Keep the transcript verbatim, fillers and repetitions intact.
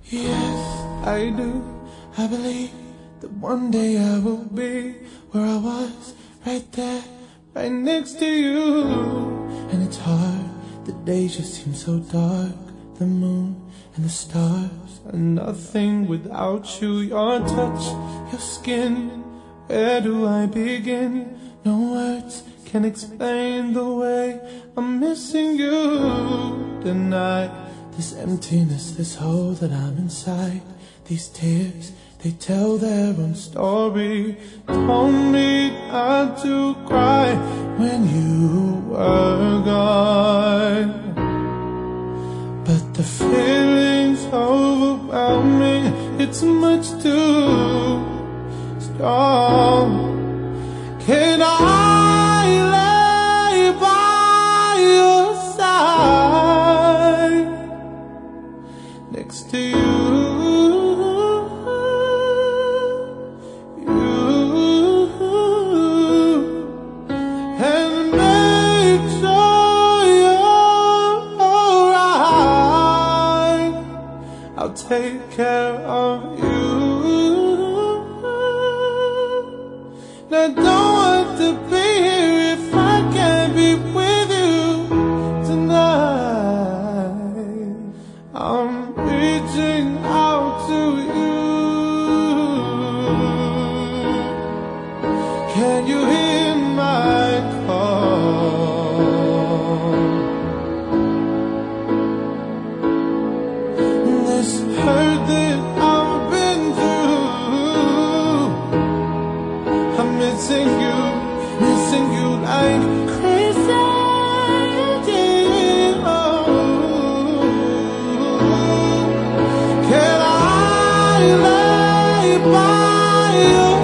Yes, I do. I believe that one day I will be where I was, right there, right next to you. And it's hard, the days just seem so dark. The moon and the stars are nothing without you. Your touch, your skin, where do I begin? No words can explain the way I'm missing you tonight. This emptiness, this hole that I'm inside. These tears, they tell their own story. Told me not to cry when you were gone. But the feeling's overwhelming, it's much too strong. Can I lay by your side, next to you, you, and make sure you're alright? I'll take care of you. I don't want to be here if I can't be with you tonight. I'm reaching out to you. Can you hear my call? This hurt that I've been through, I'm missing you, missing you like crazy. Oh, can I lay by you?